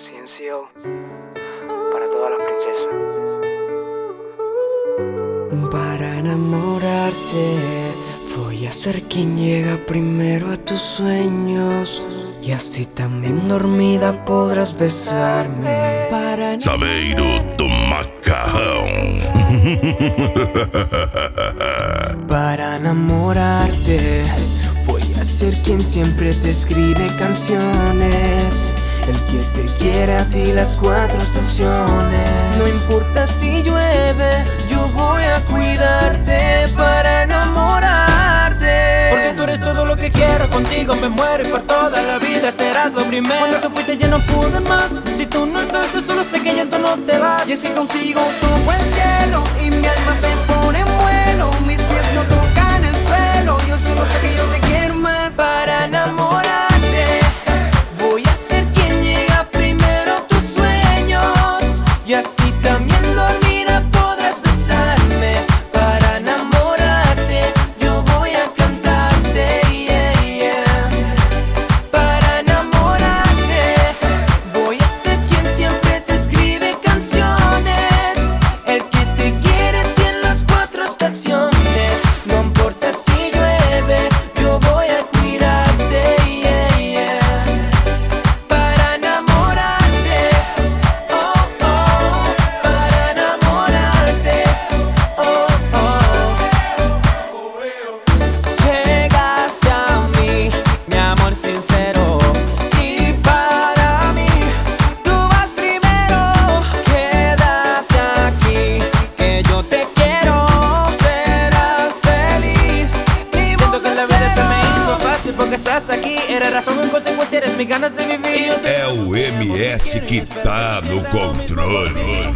Ciencio para todas las princesas. Para enamorarte, voy a ser quien llega primero a tus sueños. Y así también dormida podrás besarme. Saveiro do Macarrão. Para enamorarte, voy a ser quien siempre te escribe canciones. El que te quiere a ti las 4 estaciones. No importa si llueve, yo voy a cuidarte para enamorarte. Porque tú eres todo lo que quiero, contigo me muero y por toda la vida serás lo primero. Cuando te fuiste ya no pude más, si tú no estás yo solo sé que ya tú no te vas. Y es que contigo toco el cielo y mi alma se pone en vuelo. Mis pies no tocan el suelo, yo solo sé que yo te quiero más. Para enamorarte, voy a ser quien llega primero a tus sueños. Y así también dormida podrás besarme. Para enamorarte, yo voy a cantarte, yeah, yeah. Para enamorarte, voy a ser quien siempre te escribe canciones. El que te quiere tiene las 4 estaciones. No importa si llueve, yo voy a cuidarte, yeah, yeah. Para enamorarte, oh, oh. Para enamorarte, oh, oh. Llegaste a mí, mi amor sincero. Y para mí, tú vas primero. Quédate aquí, que yo te quiero. Serás feliz. Siento que la vida se me hizo fácil porque estás aquí. Eres razón en consecuencia, eres mis ganas de vivir. É o MS que tá no controle.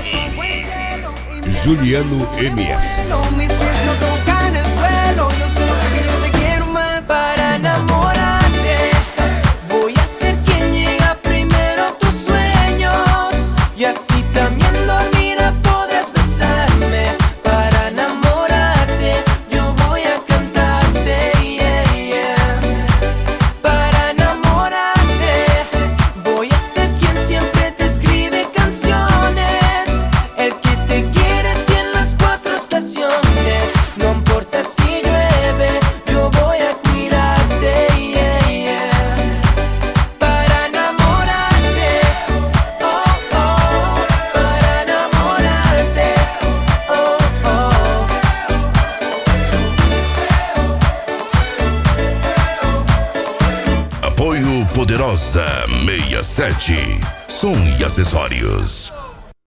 Juliano MS. Mis pies no tocan el suelo, yo solo sé que yo te quiero más. Para enamorarte, voy a ser quien llega primero a tus sueños. Y así también dormida podrás besarme. Para enamorarte, yo voy a cantarte, yeah, yeah. Para enamorarte, voy a ser quien siempre te escribe canciones. El que te quiere tiene las 4 estaciones. No importa si llueve, yo voy a cuidarte, yeah, yeah. Para enamorarte, oh, oh. Para enamorarte, oh, oh. Apoio Poderosa 67. Som e acessórios.